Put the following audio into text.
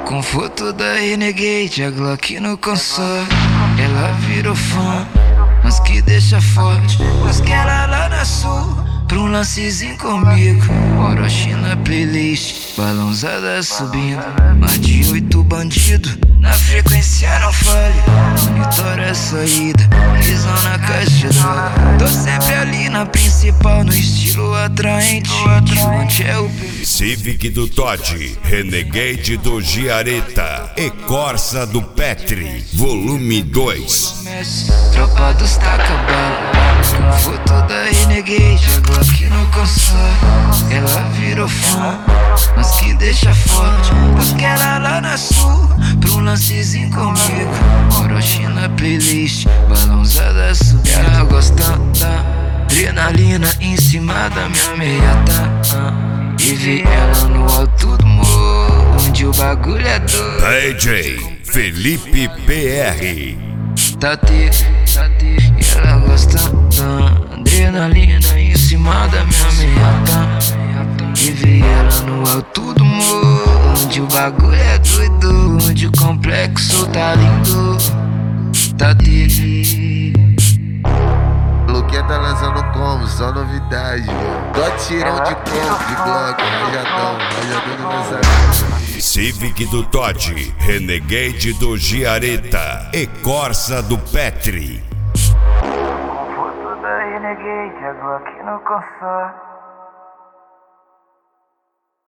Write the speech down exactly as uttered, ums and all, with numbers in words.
Com foto da Renegade, a Glock no console. Ela virou fã, mas que deixa forte. Busquei ela lá na sul, pra um lancezinho comigo. Orochi na playlist, balãozada subindo. Mais de oito bandidos, na frequência não fale. Monitora a saída, visão na caixa d'água. Tô sempre ali na principal, no estilo atraente. Diamante é o Civic do Todd, Renegade do Giaretta e Corsa do Petri, volume dois. Tropa dos taca-bala, com foto da Renegade, a Glock no console. Ela virou fã, mas que deixa forte. Busquei ela lá na sul, pra um lancezinho comigo. Orochi na playlist, balãozada subindo. Ela gosta da adrenalina em cima da minha meia, tá? E vi ela no alto do morro, onde o bagulho é doido. D J Felipe P R. Tati, tati, e ela gosta da adrenalina em cima da minha meia. E vi ela no alto do morro, onde o bagulho é doido, onde o complexo tá lindo. Tati. Luquinha tá lançando como? Só novidade, mano. Tô tirão de corpo, de bloco, rajadão, rajadão do lançamento. Civic do Todd, Renegade do Giaretta e Corsa do Petri. Com foto da Renegade, a Glock no console.